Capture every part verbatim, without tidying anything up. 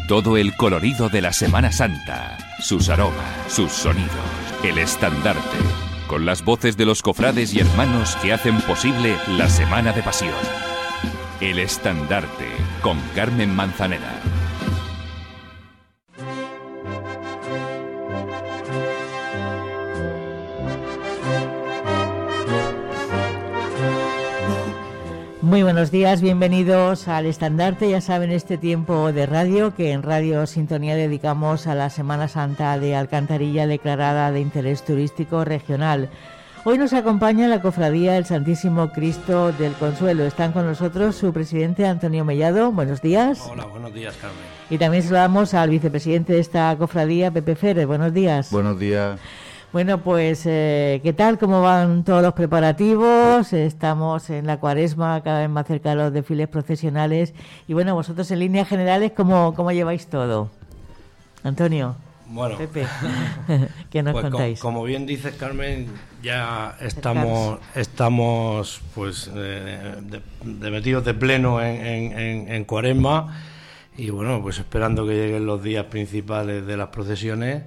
Todo el colorido de la Semana Santa, sus aromas, sus sonidos, el estandarte, con las voces de los cofrades y hermanos que hacen posible la Semana de Pasión. El estandarte, con Carmen Manzanera. Muy buenos días, bienvenidos al Estandarte. Ya saben, este tiempo de radio que en Radio Sintonía dedicamos a la Semana Santa de Alcantarilla, declarada de interés turístico regional. Hoy nos acompaña la Cofradía del Santísimo Cristo del Consuelo. Están con nosotros su presidente Antonio Mellado. Buenos días. Hola, buenos días, Carmen. Y también saludamos al vicepresidente de esta cofradía, Pepe Férez. Buenos días. Buenos días. Bueno, pues, eh, ¿qué tal? ¿Cómo van todos los preparativos? Estamos en la Cuaresma, cada vez más cerca de los desfiles procesionales. Y bueno, vosotros en líneas generales, ¿cómo, cómo lleváis todo? Antonio, bueno, Pepe, ¿qué nos pues contáis? Como, como bien dices, Carmen, ya estamos, estamos pues, eh, de, de metidos de pleno en, en, en, en Cuaresma. Y bueno, pues esperando que lleguen los días principales de las procesiones.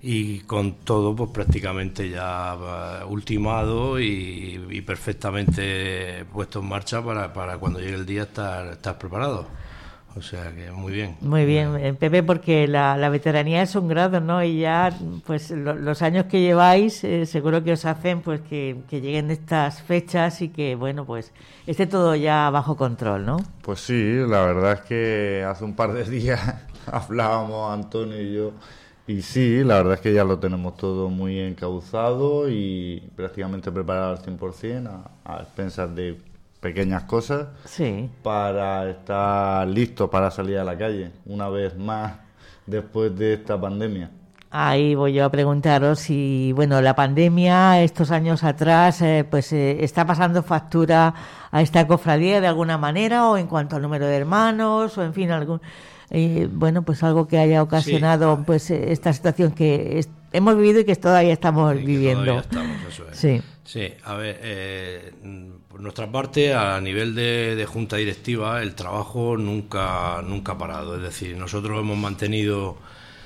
Y con todo pues prácticamente ya uh, ultimado y, y perfectamente puesto en marcha para, para cuando llegue el día estar, estar preparado. O sea que muy bien. Muy bien, eh, Pepe, porque la, la veteranía es un grado, ¿no? Y ya pues lo, los años que lleváis eh, seguro que os hacen pues que, que lleguen estas fechas y que bueno pues esté todo ya bajo control, ¿no? Pues sí, la verdad es que hace un par de días hablábamos Antonio y yo. Y sí, la verdad es que ya lo tenemos todo muy encauzado y prácticamente preparado al cien por ciento a, a expensas de pequeñas cosas, sí, para estar listos para salir a la calle una vez más después de esta pandemia. Ahí voy yo a preguntaros si, bueno, la pandemia estos años atrás eh, pues eh, está pasando factura a esta cofradía de alguna manera, o en cuanto al número de hermanos, o en fin, algún... Eh, bueno, pues algo que haya ocasionado sí, pues esta situación que es, hemos vivido y que todavía estamos sí, viviendo. Todavía estamos, eso es. Sí. Sí, a ver, eh, por nuestra parte, a nivel de, de junta directiva, el trabajo nunca nunca ha parado. Es decir, nosotros hemos mantenido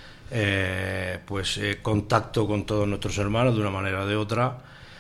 eh, pues eh, contacto con todos nuestros hermanos de una manera o de otra.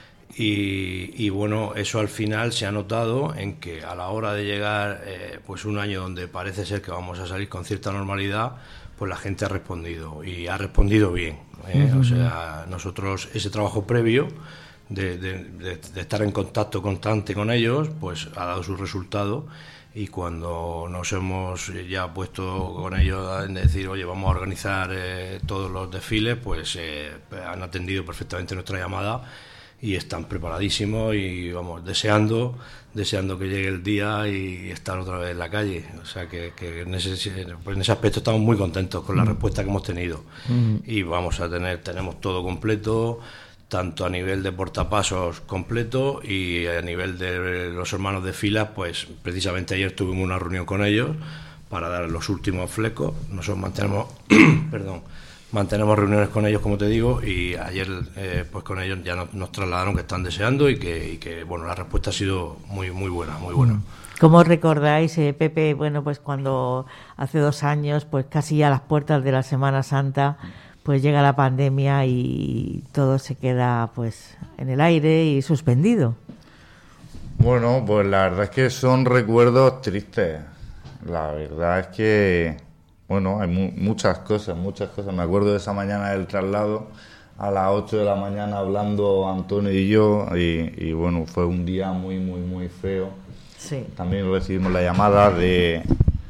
Y, y bueno, eso al final se ha notado en que a la hora de llegar eh, pues un año donde parece ser que vamos a salir con cierta normalidad, pues la gente ha respondido y ha respondido bien, ¿eh? Uh-huh. O sea, nosotros ese trabajo previo de, de, de, de estar en contacto constante con ellos pues ha dado su resultado. Y cuando nos hemos ya puesto con ellos en decir, oye, vamos a organizar eh, todos los desfiles, pues eh, han atendido perfectamente nuestra llamada y están preparadísimos y vamos deseando deseando que llegue el día y estar otra vez en la calle. O sea que, que en, ese, pues en ese aspecto estamos muy contentos con la respuesta que hemos tenido. Mm. Y vamos a tener tenemos todo completo, tanto a nivel de portapasos completo y a nivel de los hermanos de filas. Pues precisamente ayer tuvimos una reunión con ellos para dar los últimos flecos. Nosotros mantenemos perdón Mantenemos reuniones con ellos, como te digo, y ayer eh, pues con ellos ya nos, nos trasladaron que están deseando y que, y que bueno, la respuesta ha sido muy muy buena, muy buena. ¿Cómo recordáis, eh, Pepe, bueno, pues cuando hace dos años, pues casi a las puertas de la Semana Santa, pues llega la pandemia y todo se queda pues en el aire y suspendido? Bueno, pues la verdad es que son recuerdos tristes. La verdad es que bueno, hay mu- muchas cosas, muchas cosas. Me acuerdo de esa mañana del traslado, a las ocho de la mañana hablando Antonio y yo, y, y bueno, fue un día muy, muy, muy feo. Sí. También recibimos la llamada de,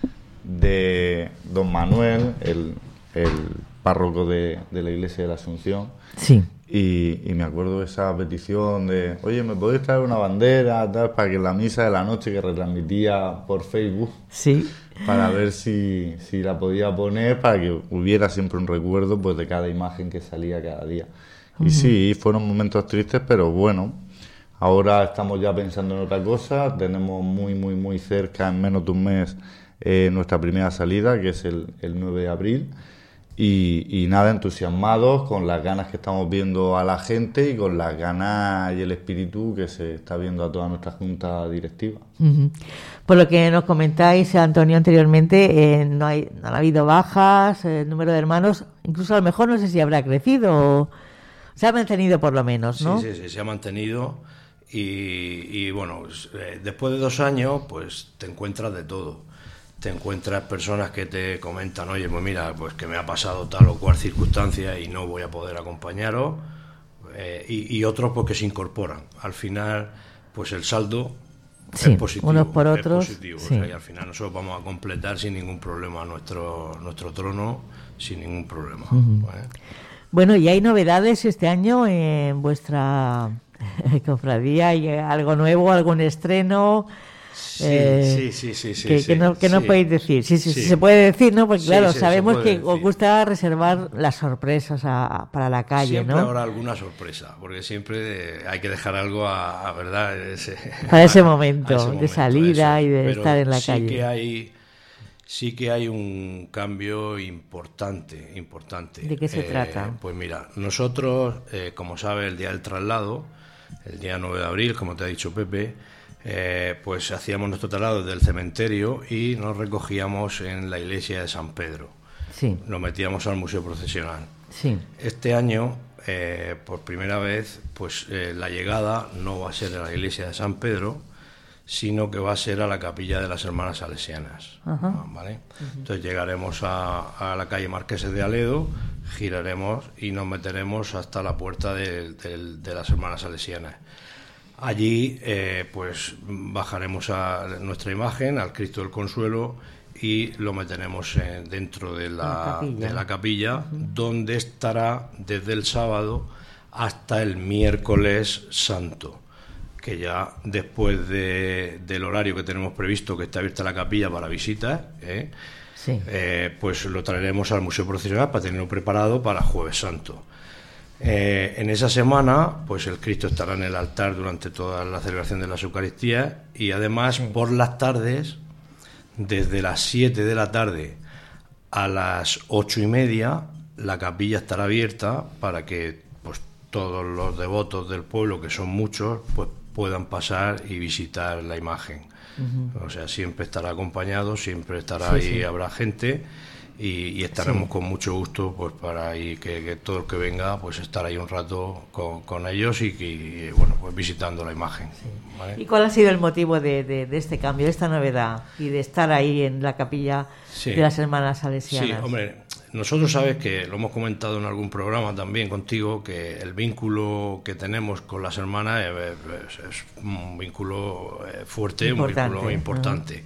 de don Manuel, el, el párroco de, de la iglesia de la Asunción. Sí. Y, y me acuerdo de esa petición de, oye, ¿me podéis traer una bandera tal para que en la misa de la noche que retransmitía por Facebook? Sí. Para ver si, si la podía poner, para que hubiera siempre un recuerdo pues de cada imagen que salía cada día. Uh-huh. Y sí, fueron momentos tristes, pero bueno, ahora estamos ya pensando en otra cosa. Tenemos muy, muy, muy cerca, en menos de un mes, eh, nuestra primera salida, que es el, el nueve de abril. Y, y nada, entusiasmados con las ganas que estamos viendo a la gente y con las ganas y el espíritu que se está viendo a toda nuestra junta directiva. Uh-huh. Por lo que nos comentáis, Antonio, anteriormente, eh, no, hay, no han habido bajas, el número de hermanos, incluso a lo mejor no sé si habrá crecido o se ha mantenido por lo menos, ¿no? Sí, sí, sí, se ha mantenido y, y bueno, eh, después de dos años, pues te encuentras de todo. Te encuentras personas que te comentan, oye, pues mira, pues que me ha pasado tal o cual circunstancia y no voy a poder acompañaros, eh, y, y otros pues que se incorporan. Al final, pues el saldo sí, es positivo. Unos por otros. Es positivo, Sí. O sea, y al final nosotros vamos a completar sin ningún problema nuestro, nuestro trono, sin ningún problema. Uh-huh. ¿Vale? Bueno, ¿y hay novedades este año en vuestra cofradía? ¿Hay algo nuevo, algún estreno? Sí, eh, sí, sí, sí, sí, que, sí, que no, que sí, no podéis decir. Sí, sí, sí. sí, se puede decir, ¿no? Porque Sí, claro, sí, sabemos se que puede os decir. gusta reservar las sorpresas a, a- para la calle, Siempre ¿no? habrá alguna sorpresa, porque siempre hay que dejar algo a, a verdad ese, Para ese momento, a ese de momento, salida eso. y de Pero estar en la sí calle. Que hay, sí que hay un cambio importante, importante. ¿De qué se Eh, trata? Pues mira, nosotros, eh, como sabes, el día del traslado, el día nueve de abril, como te ha dicho Pepe, eh, pues hacíamos nuestro traslado desde el cementerio y nos recogíamos en la iglesia de San Pedro. Sí, Lo metíamos al museo procesional. sí. Este año, eh, por primera vez, pues eh, la llegada no va a ser a la iglesia de San Pedro, sino que va a ser a la capilla de las Hermanas Salesianas. Ajá. Ah, ¿vale? Entonces llegaremos a, a la calle Marqueses de Aledo, giraremos y nos meteremos hasta la puerta de, de- de las Hermanas Salesianas. Allí, eh, pues bajaremos a nuestra imagen, al Cristo del Consuelo, y lo meteremos eh, dentro de La la, capilla. de la capilla, donde estará desde el sábado hasta el miércoles santo, que ya después de, del horario que tenemos previsto, que está abierta la capilla para visitas, ¿eh? Sí. Eh, pues lo traeremos al Museo Procesional para tenerlo preparado para Jueves Santo. Eh, en esa semana, pues el Cristo estará en el altar durante toda la celebración de las Eucaristías y además por las tardes, desde las siete de la tarde a las ocho y media, la capilla estará abierta para que pues todos los devotos del pueblo, que son muchos, pues puedan pasar y visitar la imagen. Uh-huh. O sea, siempre estará acompañado, siempre estará Sí, ahí, sí. habrá gente y, y estaremos Sí. con mucho gusto pues para ahí que, que todo el que venga pues estar ahí un rato con, con ellos y, que bueno, pues visitando la imagen. ¿Vale? ¿Y cuál ha sido el motivo de, de, de este cambio, de esta novedad y de estar ahí en la capilla Sí. de las Hermanas Sí, Salesianas? hombre, nosotros sabes que lo hemos comentado en algún programa también contigo, que el vínculo que tenemos con las hermanas es, es- es un vínculo eh, fuerte, Importante, un vínculo importante.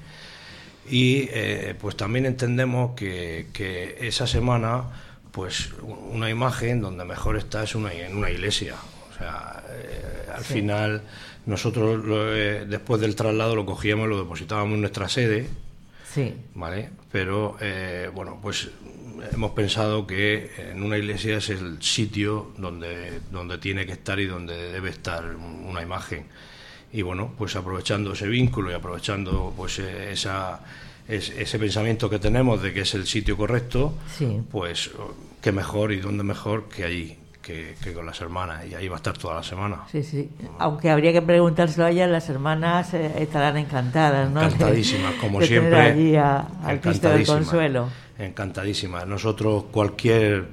Y eh, pues también entendemos que, que esa semana, pues una imagen donde mejor está es una, en una iglesia. O sea, eh, al Sí. final nosotros lo, eh, después del traslado lo cogíamos y lo depositábamos en nuestra sede. Sí, ¿Vale? Pero, eh, bueno, pues hemos pensado que en una iglesia es el sitio donde, donde tiene que estar y donde debe estar una imagen. Y bueno, pues aprovechando ese vínculo y aprovechando pues eh, esa, es- ese pensamiento que tenemos de que es el sitio correcto, sí. pues qué mejor y dónde mejor que allí, que, que con las hermanas. Y ahí va a estar toda la semana. Sí, sí. Aunque habría que preguntárselo a ellas, las hermanas eh, estarán encantadas, ¿no? Encantadísimas, De- como de tener siempre. allí a- al Cristo del Encantadísimas, Consuelo. Encantadísimas. Nosotros cualquier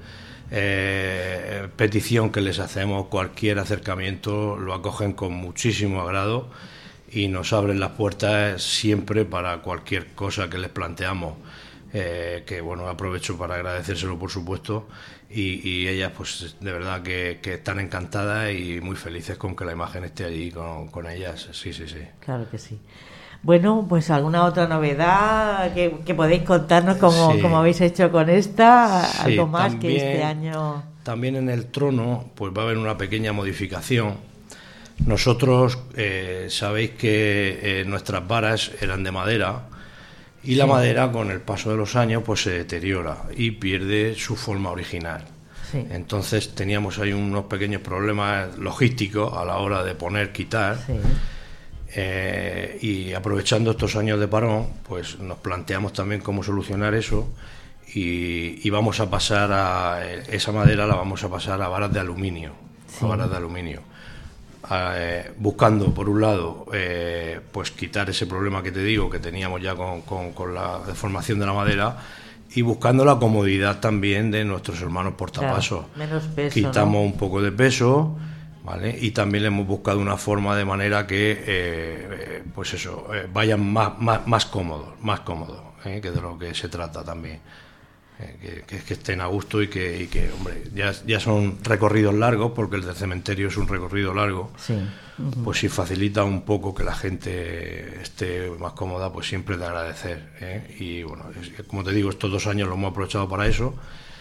eh, petición que les hacemos, cualquier acercamiento, lo acogen con muchísimo agrado y nos abren las puertas siempre para cualquier cosa que les planteamos. Eh, que bueno, aprovecho para agradecérselo por supuesto y, y ellas pues de verdad que, que están encantadas y muy felices con que la imagen esté allí con, con ellas, sí, sí, sí. Claro que sí. Bueno, pues alguna otra novedad que, que podéis contarnos como, Sí. como habéis hecho con esta, Sí, algo más que también- este año. También en el trono pues va a haber una pequeña modificación. Nosotros eh, sabéis que eh, nuestras varas eran de madera y la Sí. madera con el paso de los años pues se deteriora y pierde su forma original. Sí. Entonces teníamos ahí unos pequeños problemas logísticos a la hora de poner, quitar. Sí. Eh, y aprovechando estos años de parón, pues nos planteamos también cómo solucionar eso y, y vamos a pasar a esa madera la vamos a pasar a varas de aluminio, sí. a varas de aluminio. Eh, buscando por un lado eh, pues quitar ese problema que te digo que teníamos ya con, con, con la deformación de la madera y buscando la comodidad también de nuestros hermanos portapasos. Claro, menos peso, quitamos ¿no? un poco de peso, ¿vale? Y también le hemos buscado una forma de manera que eh, eh, pues eso eh, vayan más, más, más cómodos más cómodos eh, que de lo que se trata también. Que, que, que estén a gusto y que, y que hombre, ya, ya son recorridos largos, porque el del cementerio es un recorrido largo, sí. uh-huh. Pues si facilita un poco que la gente esté más cómoda, pues siempre de agradecer, ¿eh? Y bueno, es, como te digo, estos dos años lo hemos aprovechado para eso.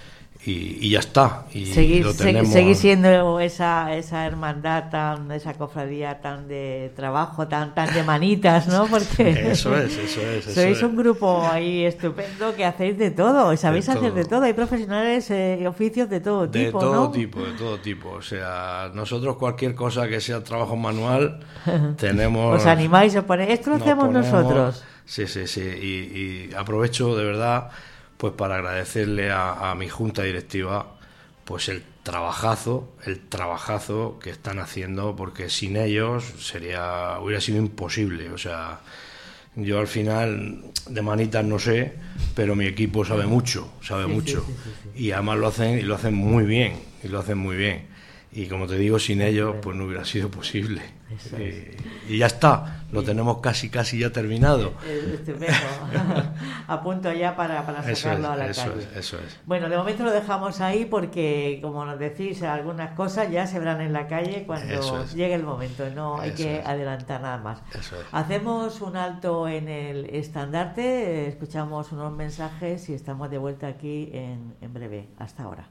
Y, y ya está. Y seguir, lo tenemos... seguir siendo esa esa hermandad, tan esa cofradía tan de trabajo, tan tan de manitas, ¿no? Porque eso es, eso es. Eso sois es. un grupo ahí estupendo que hacéis de todo, sabéis de hacer todo. de todo. Hay profesionales y eh, oficios de todo de tipo, De todo ¿no? tipo, de todo tipo. O sea, nosotros cualquier cosa que sea trabajo manual, tenemos... Os animáis a poner, esto lo hacemos ponemos... nosotros. Sí, sí, sí. Y, y aprovecho de verdad... pues para agradecerle a, a mi junta directiva pues el trabajazo, el trabajazo que están haciendo, porque sin ellos sería hubiera sido imposible. O sea, yo al final de manitas no sé, pero mi equipo sabe mucho, sabe sí, mucho, sí, sí, sí, sí. Y además lo hacen y lo hacen muy bien, y lo hacen muy bien. Y como te digo, sin ellos pues no hubiera sido posible. Y, y ya está, lo tenemos casi casi ya terminado. Estupendo. A punto ya para, para sacarlo es, a la eso calle. Es, eso es. Bueno, de momento lo dejamos ahí porque, como nos decís, algunas cosas ya se verán en la calle cuando es. llegue el momento. No hay eso que es. adelantar nada más. Eso es. Hacemos un alto en el estandarte, escuchamos unos mensajes y estamos de vuelta aquí en, en breve. Hasta ahora.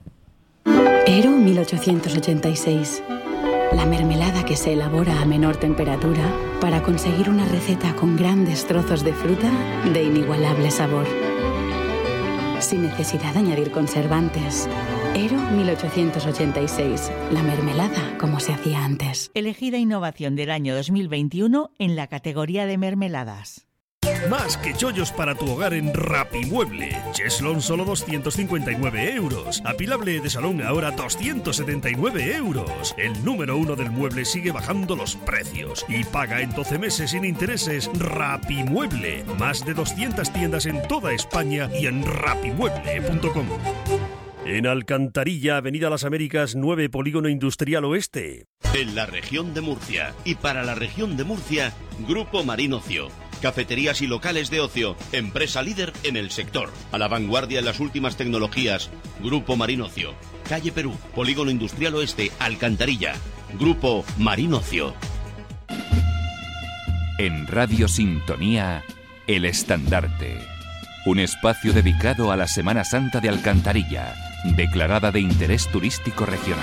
Ero mil ochocientos ochenta y seis. La mermelada que se elabora a menor temperatura para conseguir una receta con grandes trozos de fruta de inigualable sabor. Sin necesidad de añadir conservantes. Ero mil ochocientos ochenta y seis. La mermelada como se hacía antes. Elegida innovación del año dos mil veintiuno en la categoría de mermeladas. Más que chollos para tu hogar en Rapimueble. Cheslon solo doscientos cincuenta y nueve euros. Apilable de salón ahora doscientos setenta y nueve euros. El número uno del mueble sigue bajando los precios. Y paga en doce meses sin intereses. Rapimueble. Más de doscientas tiendas en toda España y en rapimueble punto com. En Alcantarilla, Avenida Las Américas, nueve, Polígono Industrial Oeste. En la región de Murcia y para la región de Murcia, Grupo Marín Ocio. Cafeterías y locales de ocio, empresa líder en el sector. A la vanguardia en las últimas tecnologías, Grupo Marín Ocio. Calle Perú, Polígono Industrial Oeste, Alcantarilla. Grupo Marín Ocio. En Radio Sintonía, El Estandarte. Un espacio dedicado a la Semana Santa de Alcantarilla, declarada de interés turístico regional.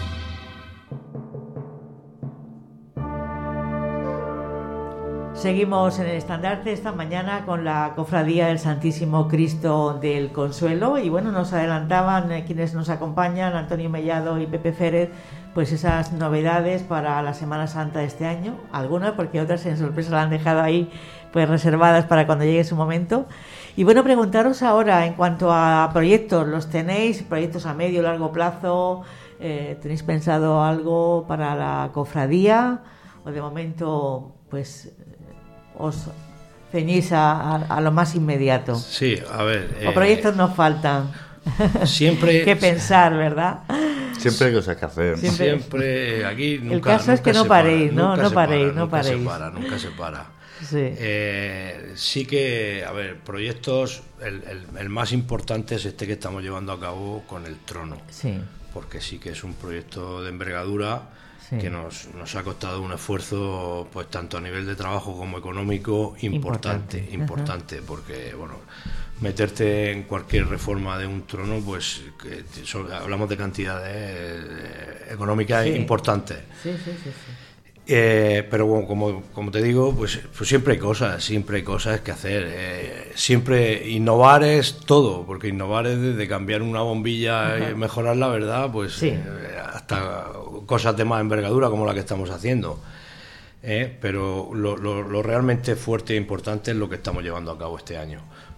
Seguimos en el estandarte esta mañana con la Cofradía del Santísimo Cristo del Consuelo y bueno, nos adelantaban eh, quienes nos acompañan, Antonio Mellado y Pepe Férez, pues esas novedades para la Semana Santa de este año, algunas porque otras en sorpresa la han dejado ahí pues reservadas para cuando llegue su momento. Y bueno, preguntaros ahora en cuanto a proyectos, ¿los tenéis? ¿Proyectos a medio o largo plazo? Eh, ¿Tenéis pensado algo para la cofradía? ¿O de momento pues os ceñís a, a, a lo más inmediato? Sí, a ver... ¿O proyectos eh, nos faltan? Siempre... que pensar, ¿verdad? Siempre hay cosas que hacer. Siempre, siempre aquí nunca, el caso nunca es que no paréis, ¿no? No paréis, no paréis. Nunca se para, nunca se para. Sí. Eh, sí que, a ver, proyectos, el, el, el más importante es este que estamos llevando a cabo con el trono. Sí. Porque sí que es un proyecto de envergadura, sí, que nos, nos ha costado un esfuerzo, pues tanto a nivel de trabajo como económico, importante, importante, importante porque, bueno, meterte en cualquier reforma de un trono, pues que so, hablamos de cantidades eh, económicas sí. importantes. Sí, sí, sí, sí. Eh, pero bueno, como, como te digo, pues, pues siempre hay cosas, siempre hay cosas que hacer. Eh, siempre innovar es todo, porque innovar es desde cambiar una bombilla uh-huh. y mejorar la verdad, pues sí. eh, hasta cosas de más envergadura como la que estamos haciendo. Eh, pero lo, lo, lo realmente fuerte e importante es lo que estamos llevando a cabo este año,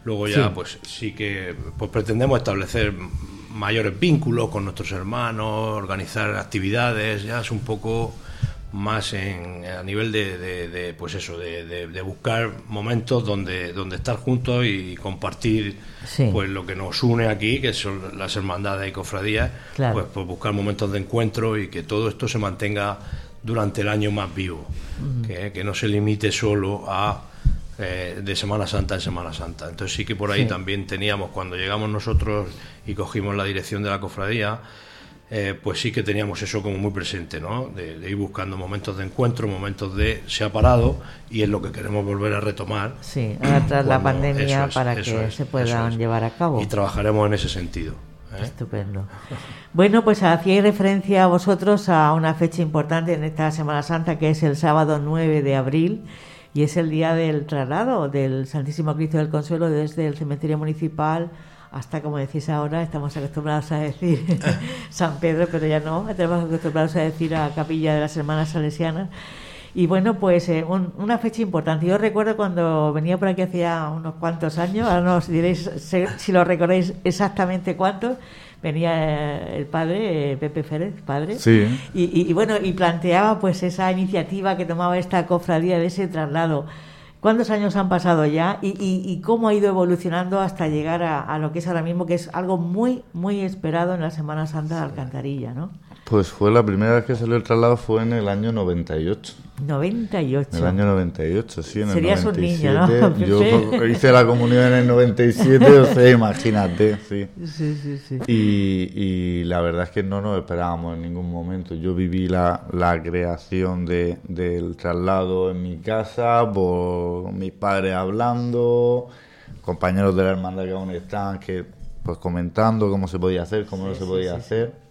Luego ya, Sí. pues sí que pues pretendemos establecer mayores vínculos con nuestros hermanos, organizar actividades, ya es un poco más en, a nivel de, de, de pues eso, de, de, de buscar momentos donde, donde estar juntos y compartir Sí. pues lo que nos une aquí, que son las hermandades y cofradías, Claro. pues, pues buscar momentos de encuentro y que todo esto se mantenga durante el año más vivo, uh-huh. que, que no se limite solo a eh, de Semana Santa en Semana Santa. Entonces sí que por ahí Sí. también teníamos, cuando llegamos nosotros y cogimos la dirección de la cofradía, eh, pues sí que teníamos eso como muy presente, ¿no? De, de ir buscando momentos de encuentro, momentos de se ha parado y es lo que queremos volver a retomar. Sí, ahora tras la cuando- pandemia eso es, para eso que es, se eso puedan es. llevar a cabo. Y trabajaremos en ese sentido. ¿eh? Estupendo. Bueno, pues hacíais referencia a vosotros a una fecha importante en esta Semana Santa, que es el sábado nueve de abril, y es el día del traslado del Santísimo Cristo del Consuelo desde el cementerio municipal hasta, como decís ahora, estamos acostumbrados a decir San Pedro, pero ya no, estamos acostumbrados a decir a Capilla de las Hermanas Salesianas. Y bueno, pues eh, un, una fecha importante. Yo recuerdo cuando venía por aquí hacía unos cuantos años, ahora no os diréis si, si lo recordáis exactamente cuántos, venía eh, el padre, eh, Pepe Férez, padre, Sí. y, y, y bueno, y planteaba pues esa iniciativa que tomaba esta cofradía de ese traslado. ¿Cuántos años han pasado ya y, y, y cómo ha ido evolucionando hasta llegar a, a lo que es ahora mismo, que es algo muy, muy esperado en la Semana Santa de Alcantarilla, ¿no? Pues fue la primera vez que salió el traslado, fue en el año noventa y ocho. noventa y ocho. En el año noventa y ocho, sí, en el Serías noventa y siete. un niño, ¿no? Yo hice la comunión en el noventa y siete, o sea, imagínate, sí. Sí, sí, sí. Y, y la verdad es que no nos esperábamos en ningún momento. Yo viví la, la creación de, del traslado en mi casa, por mis padres hablando, compañeros de la hermandad que aún están, que pues comentando cómo se podía hacer, cómo Sí, no se sí, podía sí, hacer.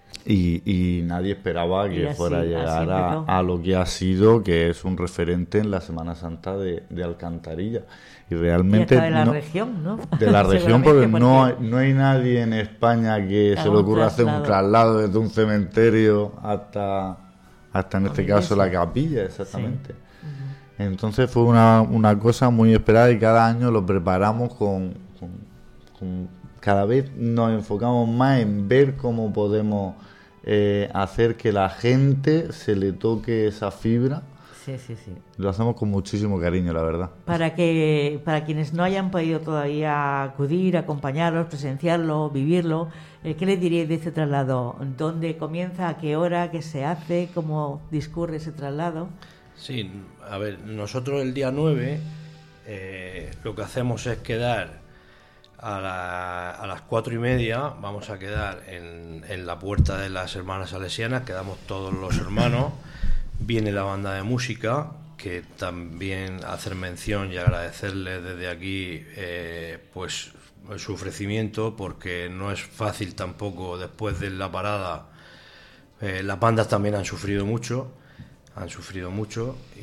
Y, y nadie esperaba Y que así- fuera a así llegar a, empezó. a lo que ha sido, que es un referente en la Semana Santa de, de Alcantarilla. Y Y realmente... hasta de la no- región, ¿no? de la región, Seguramente, porque no hay, no hay nadie en España que Haga se le un ocurra hacer un traslado. traslado desde un cementerio hasta, hasta en A este la caso, iglesia. la capilla, exactamente. Entonces fue una, una cosa muy esperada y cada año lo preparamos con, con, con- cada vez nos enfocamos más en ver cómo podemos eh, hacer que la gente se le toque esa fibra. Sí, sí, sí. Lo hacemos con muchísimo cariño, la verdad. Para que para quienes no hayan podido todavía acudir, acompañaros, presenciarlo, vivirlo, eh, ¿qué les diríais de este traslado? ¿Dónde comienza? ¿A qué hora? ¿Qué se hace? ¿Cómo discurre ese traslado? Sí, a ver, nosotros el día nueve eh, lo que hacemos es quedar a, la- a las cuatro y media, vamos a quedar en, en la puerta de las hermanas salesianas, quedamos todos los hermanos, viene la banda de música, que también hacer mención y agradecerles desde aquí eh, pues su ofrecimiento, porque no es fácil tampoco después de la parada. Eh, las bandas también han sufrido mucho, han sufrido mucho y,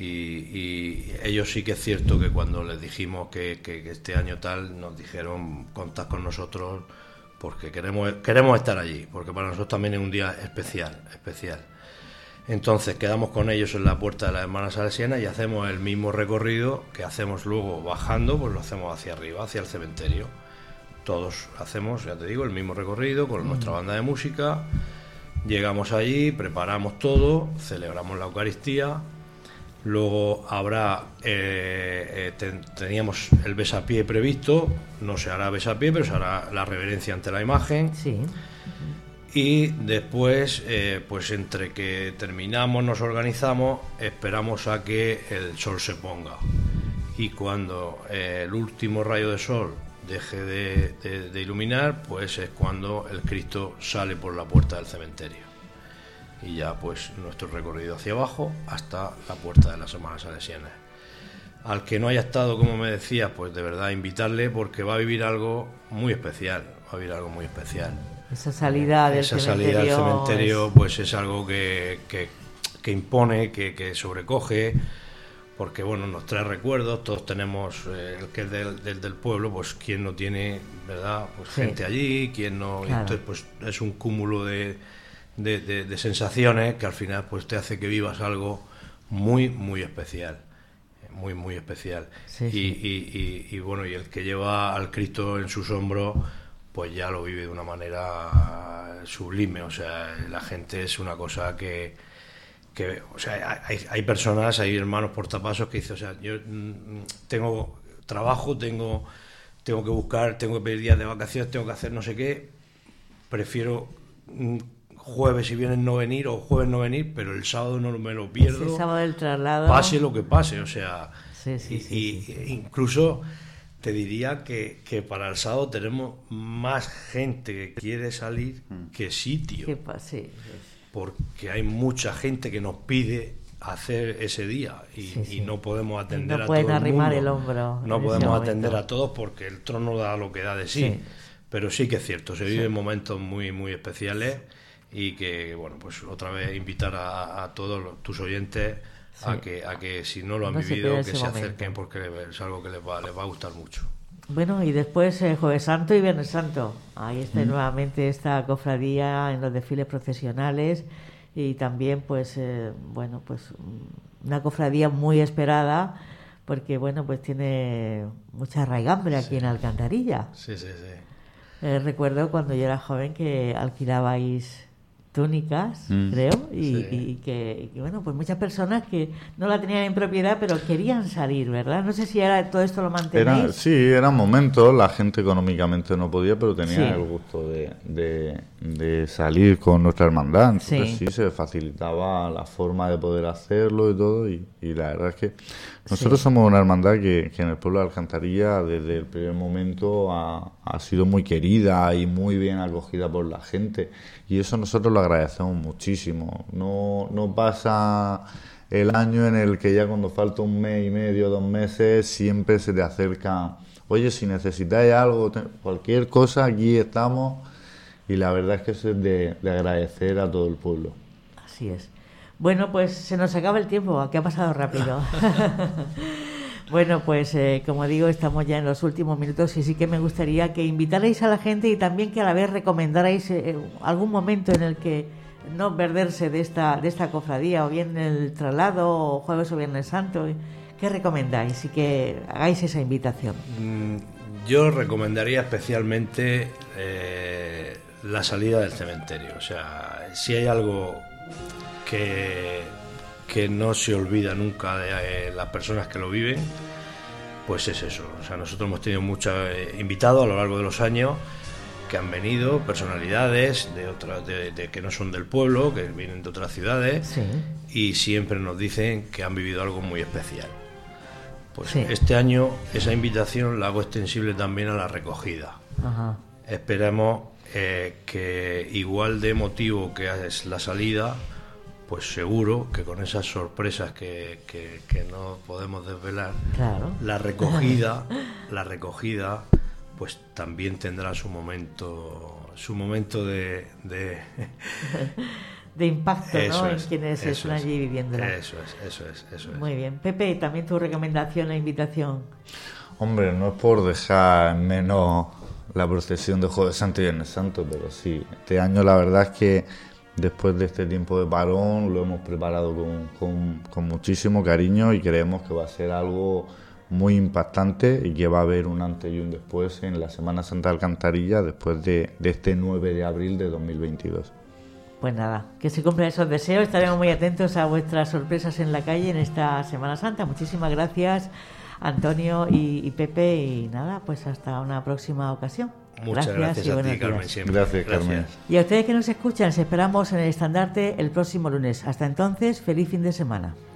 y ellos sí que es cierto que cuando les dijimos que, que- que este año tal, nos dijeron contad con nosotros porque queremos, queremos estar allí, porque para nosotros también es un día especial, especial. Entonces quedamos con ellos en la puerta de las hermanas salesianas y hacemos el mismo recorrido que hacemos luego bajando, pues lo hacemos hacia arriba, hacia el cementerio. Todos hacemos, ya te digo, el mismo recorrido con nuestra banda de música. Llegamos allí, preparamos todo, celebramos la Eucaristía, luego habrá, eh, eh, ten- teníamos el besapié previsto, no se hará besapié, pero se hará la reverencia ante la imagen, Sí. y después, eh, pues entre que terminamos, nos organizamos, esperamos a que el sol se ponga, y cuando eh, el último rayo de sol deje de, de- de iluminar, pues es cuando el Cristo sale por la puerta del cementerio. Y ya pues nuestro recorrido hacia abajo hasta la puerta de las hermanas salesianas. Al que no haya estado, como me decía, pues de verdad invitarle, porque va a vivir algo muy especial, va a vivir algo muy especial. Esa salida del Esa cementerio. salida al cementerio es- pues es algo que, que, que impone, que, que sobrecoge, porque bueno, nos trae recuerdos. Todos tenemos, eh, el que es del, del, del pueblo, pues quien no tiene, ¿verdad? Pues Sí. gente allí, quien no, y Claro. entonces pues es un cúmulo de, de, de, de sensaciones que al final pues te hace que vivas algo muy, muy especial, muy, muy especial. Sí, y, sí. Y, y, y bueno, y el que lleva al Cristo en sus hombros, pues ya lo vive de una manera sublime. O sea, la gente es una cosa que, que o sea, hay, hay personas, hay hermanos portapasos que dicen, o sea, yo mm, tengo trabajo, tengo, tengo que buscar, tengo que pedir días de vacaciones, tengo que hacer no sé qué, prefiero mm, jueves y viernes no venir o jueves no venir, pero el sábado no me lo pierdo. Sí, el sábado del traslado. Pase lo que pase, o sea, sí, sí, y, sí, y sí, sí. incluso te diría que, que para el sábado tenemos más gente que quiere salir que sitio. ¿Qué pasa? Sí, sí. Porque hay mucha gente que nos pide hacer ese día y, Sí, sí. y no podemos atender no a todo el mundo. pueden arrimar el hombro No en ese podemos momento. atender a todos porque el trono da lo que da de sí. Sí. Pero sí que es cierto, se viven Sí. momentos muy muy especiales y que, bueno, pues otra vez invitar a, a todos los, tus oyentes Sí. a que a que si no lo han No se vivido, pierda que ese se momento. acerquen porque es algo que les va, les va a gustar mucho. Bueno, y después eh, Jueves Santo y Viernes Santo. Ahí está Mm. nuevamente esta cofradía en los desfiles procesionales y también, pues, eh, bueno, pues una cofradía muy esperada porque, bueno, pues tiene mucha raigambre aquí Sí. en Alcantarilla. Sí, sí, sí. Eh, recuerdo cuando yo era joven que alquilabais túnicas, Mm. creo, y, Sí. y- y que, y que, bueno, pues muchas personas que no la tenían en propiedad, pero querían salir, ¿verdad? No sé si ahora todo esto lo mantenéis. Era, sí, eran momentos, la gente económicamente no podía, pero tenía Sí. el gusto de, de, de salir con nuestra hermandad. Entonces Sí. sí. se facilitaba la forma de poder hacerlo y todo. Y, y la verdad es que nosotros Sí. somos una hermandad que, que en el pueblo de Alcantarilla desde el primer momento ha, ha sido muy querida y muy bien acogida por la gente. Y eso nosotros lo agradecemos muchísimo. No, no pasa el año en el que ya cuando falta un mes y medio, dos meses, siempre se te acerca, oye, si necesitáis algo, te- cualquier cosa, aquí estamos. Y la verdad es que eso es de, de agradecer a todo el pueblo. Así es. Bueno, pues se nos acaba el tiempo, que ha pasado rápido. Bueno, pues eh, como digo, estamos ya en los últimos minutos y sí que me gustaría que invitarais a la gente y también que a la vez recomendarais eh, algún momento en el que no perderse de esta de esta cofradía, o bien el traslado, o jueves o viernes santo. ¿Qué recomendáis? Y que hagáis esa invitación. Mm, Yo recomendaría especialmente eh, la salida del cementerio. O sea, si hay algo que, que no se olvida nunca de eh, las personas que lo viven, pues es eso. O sea, nosotros hemos tenido muchos eh, invitados a lo largo de los años que han venido, personalidades de otras de, de que no son del pueblo, que vienen de otras ciudades, Sí. y siempre nos dicen que han vivido algo muy especial. Pues Sí. este año esa invitación la hago extensible también a la recogida. Ajá. Esperemos eh, que igual de emotivo que es la salida, pues seguro que con esas sorpresas que, que, que no podemos desvelar, Claro. la recogida, la recogida, pues también tendrá su momento, su momento de, de De impacto, Eso ¿no? es, en quienes eso están es, allí viviéndola. Eso es, eso es, eso es. Muy bien. Pepe, también tu recomendación, la invitación. Hombre, no es por dejar en menos la procesión de Jueves Santo y Viernes Santo, pero sí, este año la verdad es que después de este tiempo de parón lo hemos preparado con, con, con muchísimo cariño y creemos que va a ser algo muy impactante y que va a haber un antes y un después en la Semana Santa de Alcantarilla después de, de este nueve de abril de dos mil veintidós. Pues nada, que se cumplan esos deseos. Estaremos muy atentos a vuestras sorpresas en la calle en esta Semana Santa. Muchísimas gracias, Antonio y, y Pepe. Y nada, pues hasta una próxima ocasión. Muchas gracias, y a buenos ti, Carmen, días. siempre. Gracias, Carmen. Y a ustedes que nos escuchan, les esperamos en el estandarte el próximo lunes. Hasta entonces, feliz fin de semana.